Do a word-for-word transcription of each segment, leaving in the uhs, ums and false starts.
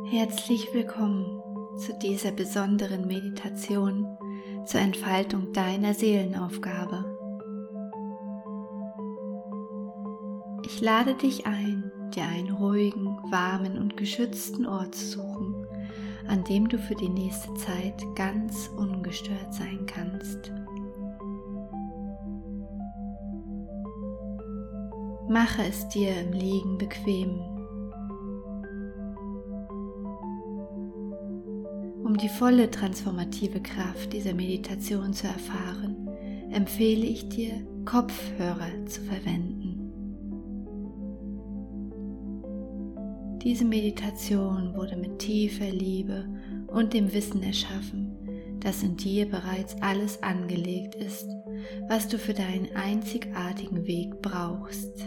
Herzlich willkommen zu dieser besonderen Meditation zur Entfaltung deiner Seelenaufgabe. Ich lade dich ein, dir einen ruhigen, warmen und geschützten Ort zu suchen, an dem du für die nächste Zeit ganz ungestört sein kannst. Mache es dir im Liegen bequem. Um die volle transformative Kraft dieser Meditation zu erfahren, empfehle ich dir, Kopfhörer zu verwenden. Diese Meditation wurde mit tiefer Liebe und dem Wissen erschaffen, dass in dir bereits alles angelegt ist, was du für deinen einzigartigen Weg brauchst.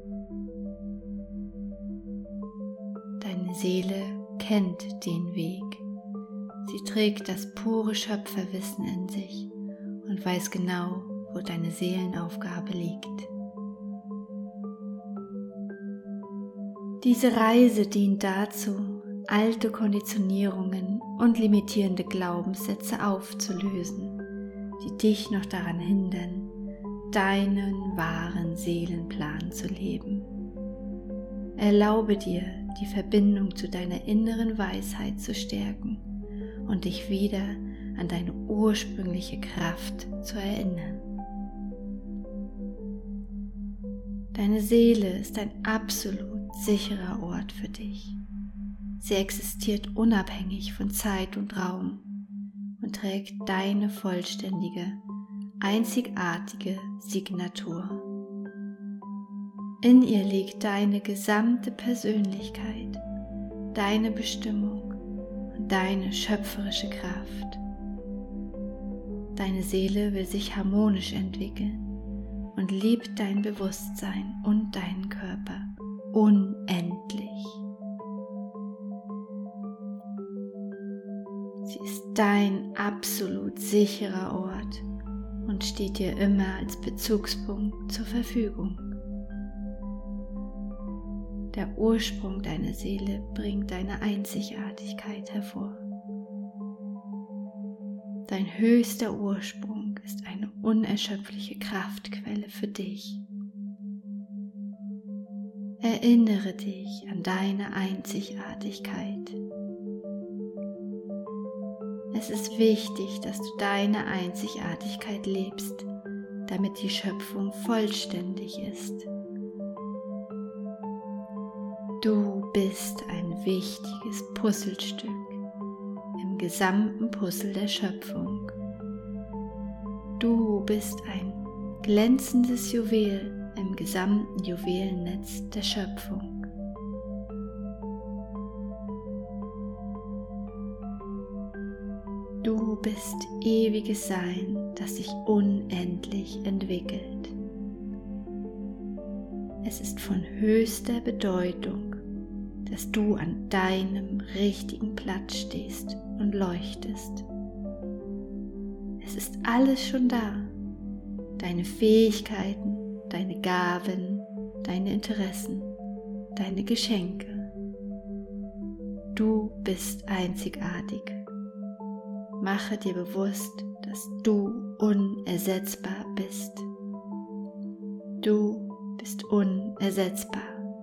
Deine Seele kennt den Weg. Sie trägt das pure Schöpferwissen in sich und weiß genau, wo deine Seelenaufgabe liegt. Diese Reise dient dazu, alte Konditionierungen und limitierende Glaubenssätze aufzulösen, die dich noch daran hindern, deinen wahren Seelenplan zu leben. Erlaube dir, die Verbindung zu deiner inneren Weisheit zu stärken und dich wieder an deine ursprüngliche Kraft zu erinnern. Deine Seele ist ein absolut sicherer Ort für dich. Sie existiert unabhängig von Zeit und Raum und trägt deine vollständige, einzigartige Signatur. In ihr liegt deine gesamte Persönlichkeit, deine Bestimmung und deine schöpferische Kraft. Deine Seele will sich harmonisch entwickeln und liebt dein Bewusstsein und deinen Körper unendlich. Sie ist dein absolut sicherer Ort und steht dir immer als Bezugspunkt zur Verfügung. Der Ursprung deiner Seele bringt deine Einzigartigkeit hervor. Dein höchster Ursprung ist eine unerschöpfliche Kraftquelle für dich. Erinnere dich an deine Einzigartigkeit. Es ist wichtig, dass du deine Einzigartigkeit lebst, damit die Schöpfung vollständig ist. Du bist ein wichtiges Puzzlestück im gesamten Puzzle der Schöpfung. Du bist ein glänzendes Juwel im gesamten Juwelennetz der Schöpfung. Du bist ewiges Sein, das sich unendlich entwickelt. Es ist von höchster Bedeutung, dass du an deinem richtigen Platz stehst und leuchtest. Es ist alles schon da, deine Fähigkeiten, deine Gaben, deine Interessen, deine Geschenke. Du bist einzigartig. Mache dir bewusst, dass du unersetzbar bist. Du bist unersetzbar.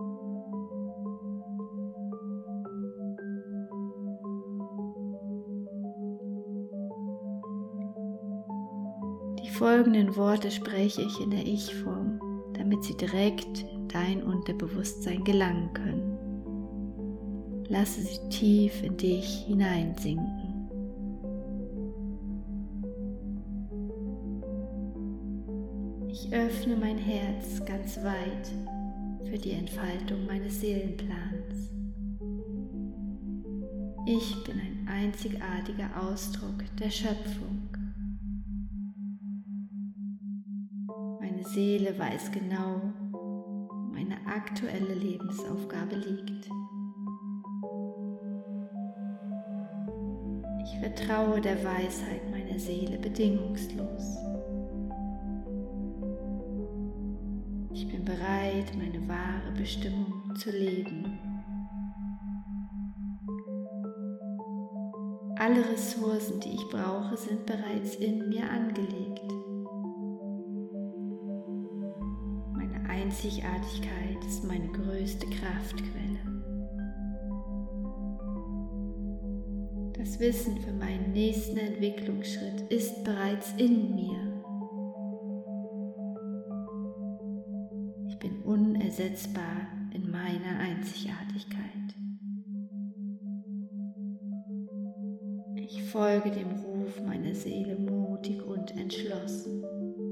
Die folgenden Worte spreche ich in der Ich-Form, damit sie direkt in dein Unterbewusstsein gelangen können. Lasse sie tief in dich hineinsinken. Ich öffne mein Herz ganz weit für die Entfaltung meines Seelenplans. Ich bin ein einzigartiger Ausdruck der Schöpfung. Meine Seele weiß genau, wo meine aktuelle Lebensaufgabe liegt. Ich vertraue der Weisheit meiner Seele bedingungslos. Ich bin bereit, meine wahre Bestimmung zu leben. Alle Ressourcen, die ich brauche, sind bereits in mir angelegt. Meine Einzigartigkeit ist meine größte Kraftquelle. Das Wissen für meinen nächsten Entwicklungsschritt ist bereits in mir. Ich bin unersetzbar in meiner Einzigartigkeit. Ich folge dem Ruf meiner Seele mutig und entschlossen.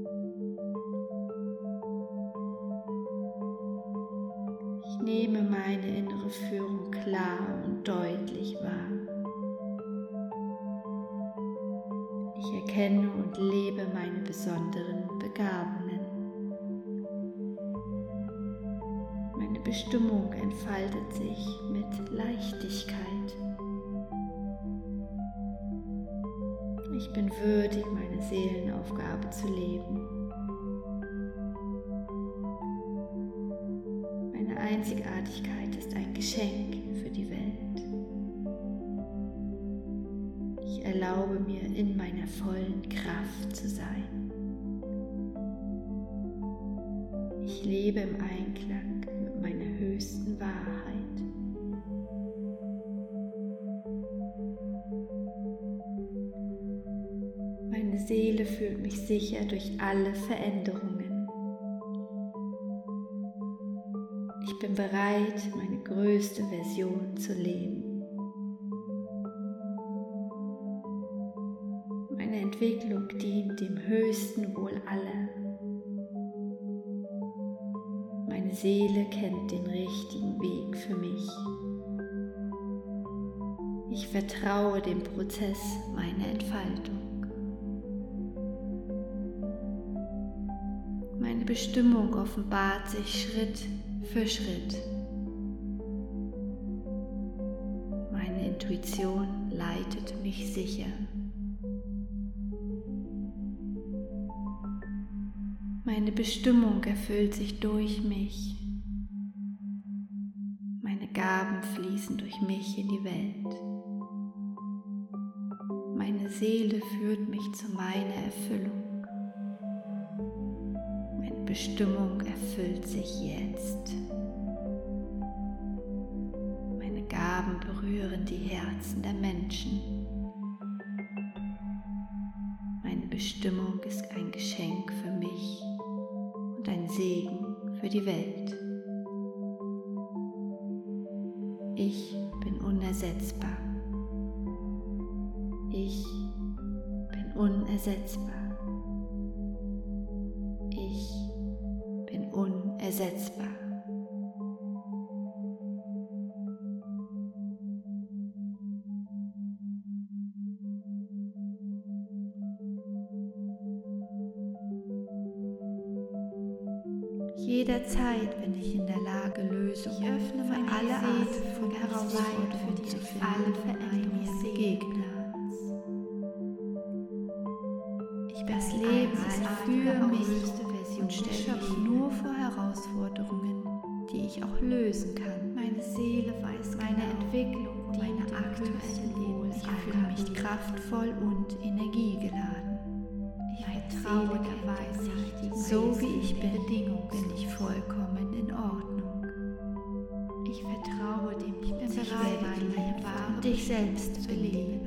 Ich nehme meine innere Führung klar und deutlich wahr. Ich erkenne und lebe meine besonderen Begabungen. Meine Bestimmung entfaltet sich mit Leichtigkeit. Ich bin würdig, meine Seelenaufgabe zu leben. Meine Einzigartigkeit ist ein Geschenk für die Welt. Ich erlaube mir, in meiner vollen Kraft zu sein. Ich lebe im Einklang mit meiner höchsten Wahrheit. Meine Seele fühlt mich sicher durch alle Veränderungen. Ich bin bereit, meine größte Version zu leben. Meine Entwicklung dient dem höchsten Wohl aller. Meine Seele kennt den richtigen Weg für mich. Ich vertraue dem Prozess meiner Entfaltung. Meine Bestimmung offenbart sich Schritt für Schritt. Meine Intuition leitet mich sicher. Meine Bestimmung erfüllt sich durch mich. Meine Gaben fließen durch mich in die Welt. Meine Seele führt mich zu meiner Erfüllung. Meine Bestimmung erfüllt sich jetzt. Meine Gaben berühren die Herzen der Menschen. Meine Bestimmung ist ein Geschenk für mich und ein Segen für die Welt. Ich bin unersetzbar. Ich bin unersetzbar. Ich bin unersetzbar. Jederzeit bin ich in der Lage, Lösungen ich öffne meine für alle Arten von Herausforderungen zu finden, alle Veränderungen mir begegnen. Ich bin das Leben für mich und stelle mich nur vor Herausforderungen, die ich auch lösen kann. Meine Seele weiß meine Entwicklung und meine aktuelle Leben. Ich fühle mich kraftvoll und energiegeladen. Ich vertraue der Weisheit, so wie ich bin, bin ich vollkommen in Ordnung. Ich vertraue dem Prozess, ich werde meine wahre dich selbst belebe.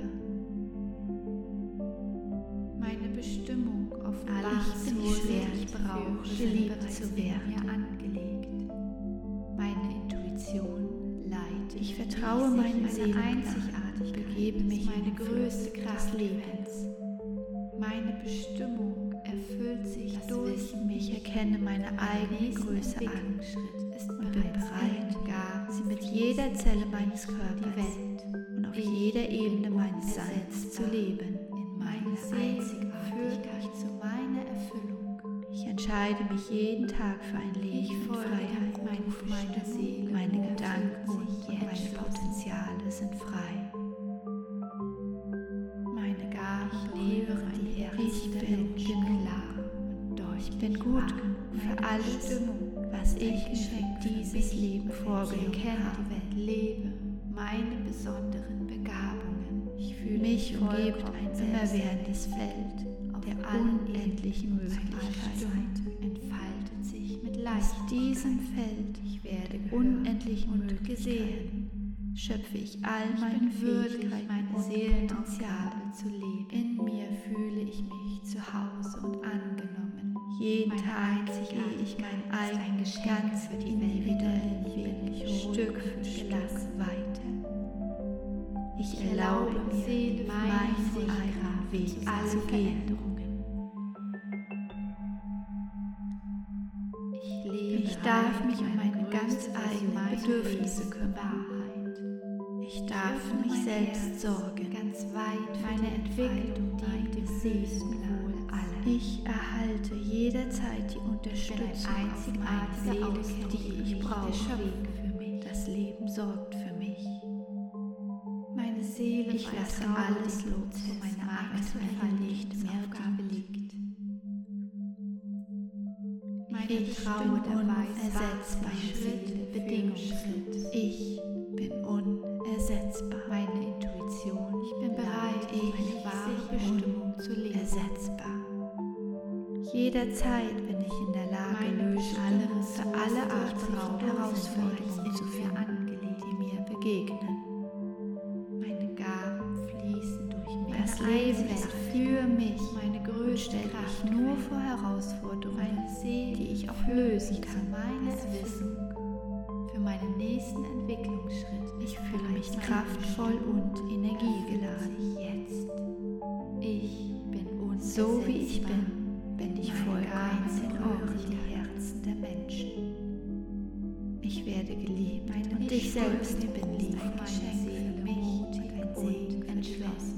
Meine Bestimmung offenbart sich schwer, ich brauche, geliebt zu werden, mir angelegt. Meine Intuition leitet. Ich vertraue meiner Seele einzigartig, begebe mich meine größte Kraft des Lebens. Meine Bestimmung erfüllt sich das durch Wissen, mich. Ich erkenne meine eigene Größe an und bin bereit, sie mit jeder Zelle meines Körpers und auf jeder Ebene meines Seins zu leben. In meine Einzigartigkeit zu meiner Erfüllung. Ich entscheide mich jeden Tag für ein Leben in Freiheit. Meine Seele, meine Gedanken und meine Potenziale sind frei. Meine Gaben lehren die Herzen. Ich bin klar und deutlich. Ich bin gut genug für alles, was ich für dieses Leben vorgesehen habe. Lebe meine besonderen Begabungen. Ich fühle mich umgebt ein immerwährendes Feld der unendlichen Möglichkeiten. Entfaltet sich mit Leichtigkeit. Aus diesem Feld ich werde unendlichen Möglichkeiten gesehen. Schöpfe ich all meine Fähigkeiten, meine Seelenaufgabe zu leben. In mir fühle ich mich zu Hause und angenommen. Jeden Tag gehe ich mein eigenes ganz individuellen Weg Stück für Stück weiter. Ich erlaube mir, meinen eigenen Weg zu gehen. Ich darf mich um meine ganz eigenen Bedürfnisse kümmern. Ich darf für mich selbst sorgen, ganz weit meine Entwicklung dient dem höchsten Wohl aller. Ich erhalte jederzeit die Unterstützung einzigartige Seele, die ich brauche. Das Leben sorgt für mich. Meine Seele, ich lasse alles los, wo meine aktuelle Lebensaufgabe liegt. Ich traue der unersetzbaren Seele bedingungslos. Ich bin unersetzbar. Meine Intuition, ich bin bereit, meine wahre Bestimmung zu leben. Ersetzbar. Jederzeit bin ich in der Lage, Lösungen für alle Arten von Herausforderungen zu finden, die mir begegnen. Meine Gaben fließen durch mich. Das Leben ist für mich meine größte Kraft, nur vor Herausforderungen, die ich auch lösen kann. Meine Wissen für meinen nächsten Entwicklungsschritt. Ich fühle mich kraftvoll und energiegeladen. Jetzt. Ich bin unversetzbar. So wie ich bin, bin ich vollkommen in Ordnung. Die Herzen der Menschen. Ich werde geliebt und ich selbst bin lieb. Meine Seele mutig und entschlossen.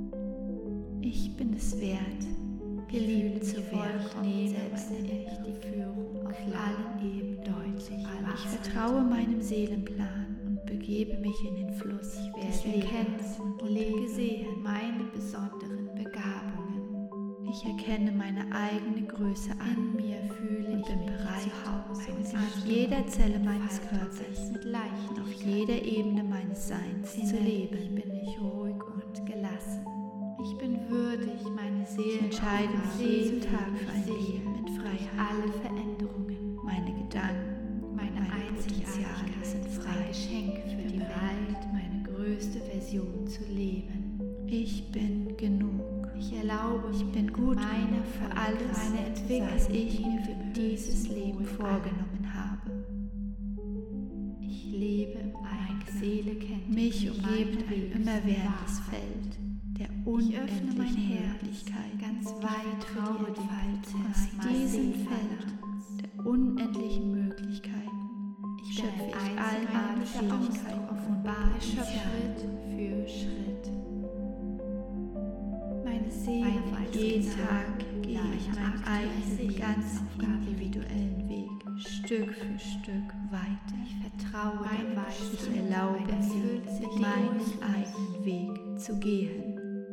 Ich bin es wert, geliebt zu werden. Ich nehme selbstständig die Führung auf allen Ebenen deutlich. Ich vertraue meinem Seelenplan und begebe mich in den Fluss. Ich werde erkennen und lege sehen meine besonderen Begabungen. Ich erkenne meine eigene Größe an. In mir fühle und ich bin bereit, in jeder Zelle meines Körpers, mit Leicht auf jeder Ebene meines Seins zu leben. Bin ich ruhig und gelassen. Ich bin würdig, meine Seele entscheide mich jeden Tag für ein Leben mit Freiheit. Alle Veränderungen, meine Gedanken, meine, meine Einzigartigkeit sind frei. Geschenk für die Welt, meine größte Version zu leben. Ich bin genug. Ich erlaube, ich bin gut meiner für alles, meine Entwicklung, was ich mir für dieses Leben vorgenommen habe. Ich lebe im eigenen Seele kennt mich umgibt ein immerwährendes Feld der unendlichen Herrlichkeit, ganz weit traue die Welt aus diesem Feld der unendlichen Möglichkeiten. Ich schöpfe ich all meine Fähigkeiten offenbar Schritt für Schritt. Meine Seele weiß, jeden Tag gehe ich meinen eigenen, ganz individuellen Weg, Stück für Stück weiter. Ich vertraue der Weisheit, ich erlaube mir, meinen eigenen Weg zu gehen.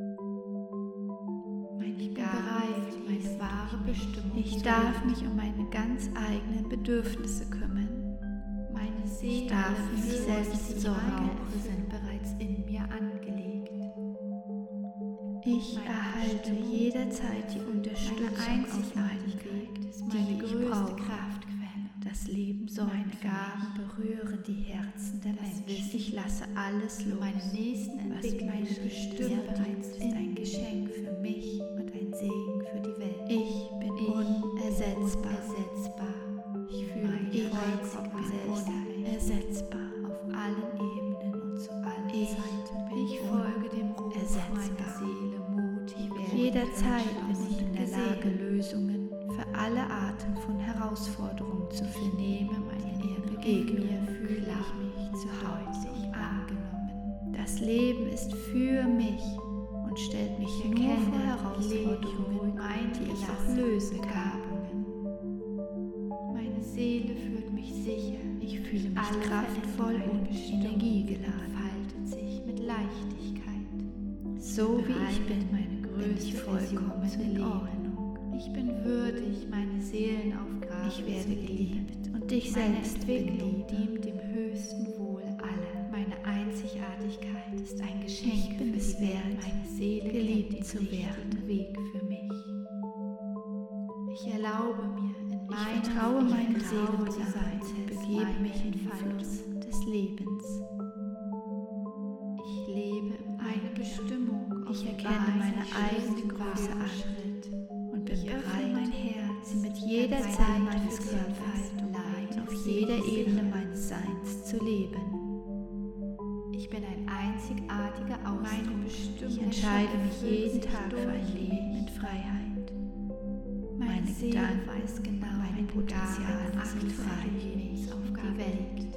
Ich bin bereit, meine wahre Bestimmung. Ich darf mich um meine ganz eigenen Bedürfnisse kümmern. Meine Seele, ich darf für mich selbst sorgen, sind bereits in mir angelegt. Ich erhalte jederzeit die Unterstützung auf meinem Weg, die ich brauche. Das Leben sorgt. Meine Gaben berühren die Herzen der Menschen. Ich lasse alles los. Meine nächsten Entwicklungen bestimmt bereits ist ein Geschenk für mich und ein Segen für die Welt. Ich bin ich unersetzbar. unersetzbar. Ich fühle mich vollkommen unersetzbar auf allen Ebenen und zu allen ich Zeiten. Ich folge dem Ruf meiner Seele mutig. Jederzeit bin ich in der Lage, Lösungen für alle Arten von Herausforderungen zu finden. Nehme meine Ehre gegen mir, fühle ich mich zu Hause angenommen. Das Leben ist für mich und stellt mich nur vor Herausforderungen, die ich auch lösen kann. Meine Seele fühlt mich sicher. Ich fühle mich alle kraftvoll und energiegeladen. Faltet sich mit Leichtigkeit. So wie ich bin, meine größte vollkommen in Ordnung. Ich bin würdig, meine Seelenaufgabe ich werde geliebt und dich selbst Entwicklung dient dem höchsten Wohl aller. Meine Einzigartigkeit ist ein Geschenk. Ich bin es wert, meine Seele geliebt zu werden. Weg für mich. Ich erlaube mir, in meinem Ich vertraue meinem Seelenplan und begebe mich in den Fluss des Lebens. Ich lebe meine Bestimmung. Ich erkenne meine eigene Größe an und bin bereit, mein Herz, sie mit jeder Zelle meines Körpers und auf jeder Ebene meines Seins zu leben. Ich bin ein einzigartiger Ausdruck. Ich entscheide mich jeden Tag für ein Leben in Freiheit. Meine Seele Gedanken, weiß genau, meine Potenziale sind frei. Die Welt.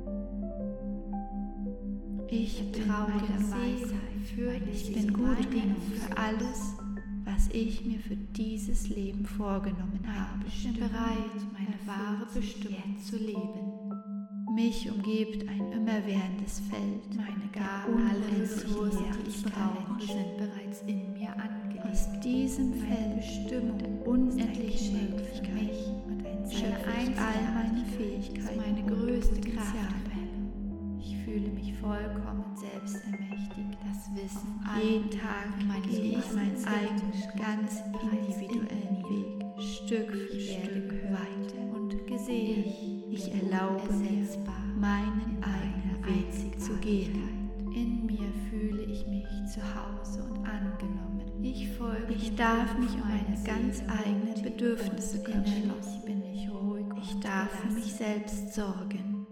Ich bin Traurige meine Weisheit für Ich bin gut genug für alles, was ich mir für dieses Leben vorgenommen habe. Ich bin bereit, meine wahre Bestimmung zu leben. Mich umgibt ein immerwährendes Feld. Meine Gaben, alle Ressourcen, die ich brauche, sind bereits in mir angelegt. Aus diesem Feld Bestimmung der unendlichen Möglichkeiten und ein schöpfe ich all meine Fähigkeiten meine und größte Potenziale. Kraftquelle. Ich fühle mich vollkommen selbstermächtigt. Das Wissen, Jeden Tag gehe ich meinen eigenen, ganz individuellen Weg, Stück für Stück weiter. und gesehen. Ich erlaube mir, meinen eigenen Weg zu gehen. In mir fühle ich mich zu Hause und angenommen. Ich folge Ich dem darf Ruf mich um meine meiner ganz Seele eigenen und Bedürfnisse kümmern. innerlich bin ich ruhig Ich und darf für mich gelassen. selbst sorgen.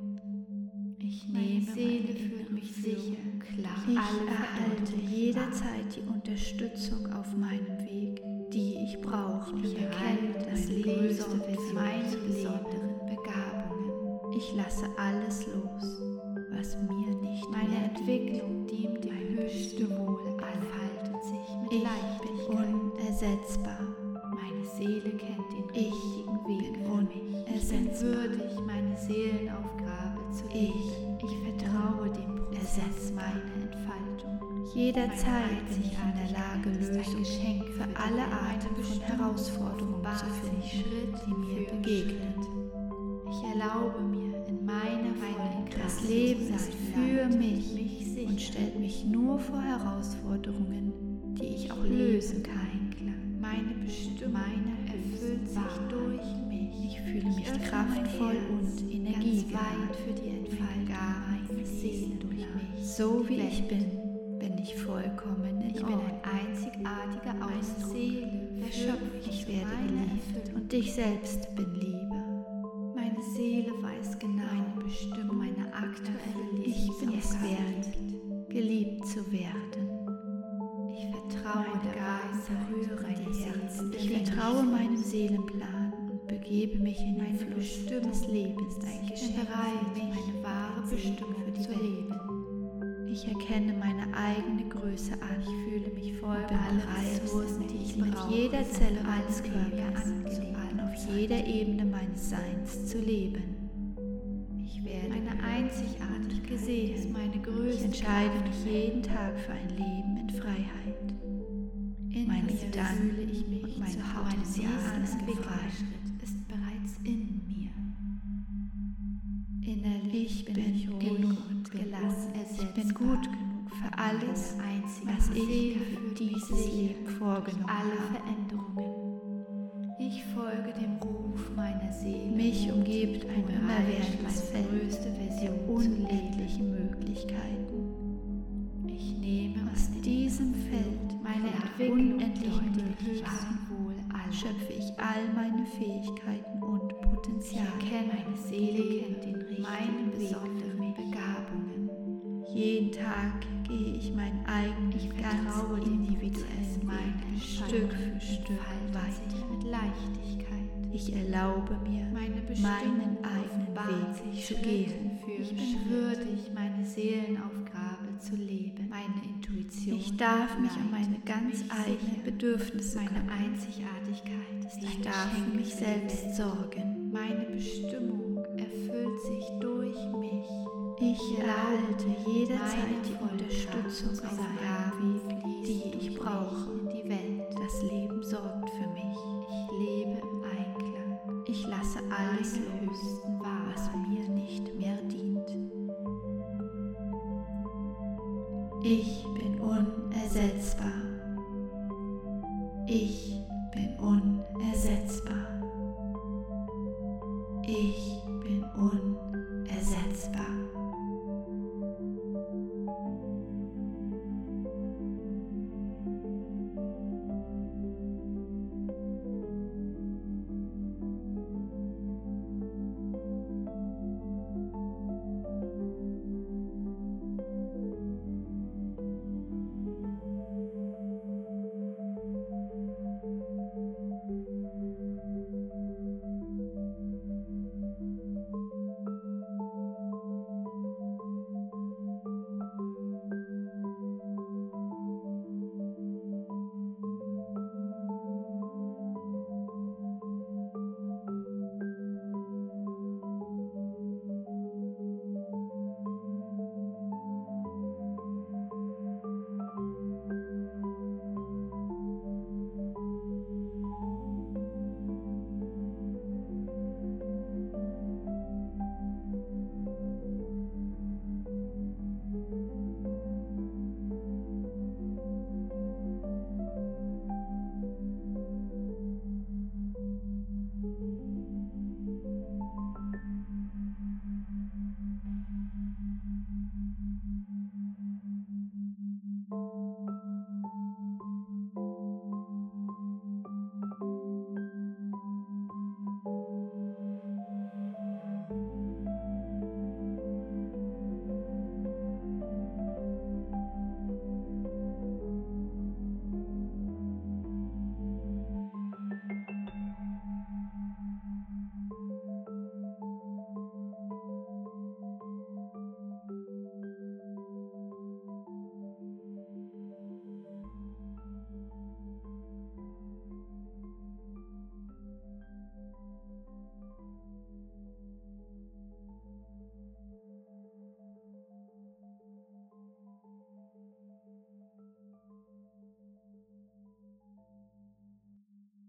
Ich Meine nehme Seele meine fühlt innere mich Führung sicher. klar. Ich Alle erhalte Verantwortung jederzeit die Unterstützung auf meinem Weg, die ich brauche. Ich erkenne das meine Leben größte sorgt für Version meine zu leben. besonderen Begabungen. Ich lasse alles los, was mir nicht Meine mehr dient. Entwicklung dient dem höchsten Wohl, entfaltet sich mit Ich Leichtigkeit. bin unersetzbar. Meine Seele kennt den Ich richtigen Weg bin für mich. Ich bin unersetzbar. würdig, meine Seelenaufgabe zu Ich leben. Ich vertraue dem Prozess unersetzbar. meiner Entfaltung. Jederzeit bin ich in der Lage, ist ein Lösungen Geschenk für die alle Welt. Arten von Bestimmung Herausforderungen zu offenbart finden, sich Schritt die mir für begegnen. Ich erlaube mir in meiner vollen Das Kraft Leben zu ist sein, für leitet mich mich sicher. und stellt mich nur vor Herausforderungen, die ich auch lösen kann. Einklang. Meine Bestimmung meine erfüllt sich durch mich. Ich fühle mich öffne kraftvoll mein Herz und energiegeladen. ganz weit für die Entfaltung meiner Seele durch mich. So wie ich bin, bin ich vollkommen in Ich bin Ordnung. ein einzigartiger Ausdruck der Schöpfung. Ich werde geliebt und ich selbst bin Liebe. Meine Seele weiß genau meine Bestimmung, meine aktuelle Ich bin es Lebensaufgabe wert, liegt. geliebt zu werden. Ich vertraue Meine der Gaben Weisheit berühren meines die Herzen. Herzens. Ich vertraue meinem Seelenplan und begebe mich in den Meine Fluss Bestimmung des Lebens. ist ein Ich Geschenk bin bereit, für mich, meine wahre Bestimmung für die zu Welt. leben. Ich erkenne meine eigene Größe an. Ich fühle mich voll und bin alle bereit, Ressourcen, die ich sie mit brauche, jeder sind Zelle bereits meines in mir Körpers angelegt. und auf jeder Ebene meines Seins zu leben. Ich werde meine Einzigartigkeit gesehen, ist meine Ich größte entscheide Kraft. mich jeden Tag für ein Leben in Freiheit. In meine mir Gedanken fühle ich mich und meine zu Hause. Potenziale Mein sind nächster frei. Entwicklungsschritt ist bereits in mir. Innerlich Ich bin bin ich genug ruhig und gelassen. Ich bin gut genug für alles, was ich für dieses Leben vorgenommen alle habe. Veränderungen. Ich folge dem Ruf meiner Seele. Mich umgibt ein bereit, immerwährendes meine Feld größte der Version zu unendlichen Möglichkeiten. Ich nehme Aus diesem Feld meine der Entwicklung unendlichen durch Möglichkeiten Wohl aller. schöpfe ich all meine Fähigkeiten und Ich Potenziale. erkenne, meine Seele kennt den richtigen meine besonderen Begabungen. Jeden Tag gehe ich meinen eigenen, Ich ganz vertraue dem individuellen meine Weg Stück für Stück weiter. mit Leichtigkeit. Ich erlaube mir, Meine meinen eigenen Weg zu gehen. Ich bin würdig, meine Seelenaufgabe zu leben. Meine Intuition. Ich darf mich um meine leitet ganz mich eigenen sicher. Bedürfnisse Meine kümmern. Einzigartigkeit ist Ich ein darf für Geschenk mich für die selbst Welt. sorgen. Meine Bestimmung erfüllt sich durch mich. Ich erhalte jederzeit Meine die volle Unterstützung Kraft auf zu meinem sein, Weg, die fließt ich durch brauche. mich in die Welt. Das Leben sorgt für mich. Ich lebe im Einklang. Ich lasse alles Meine los, höchsten was Wahrheiten. mir nicht mehr dient. und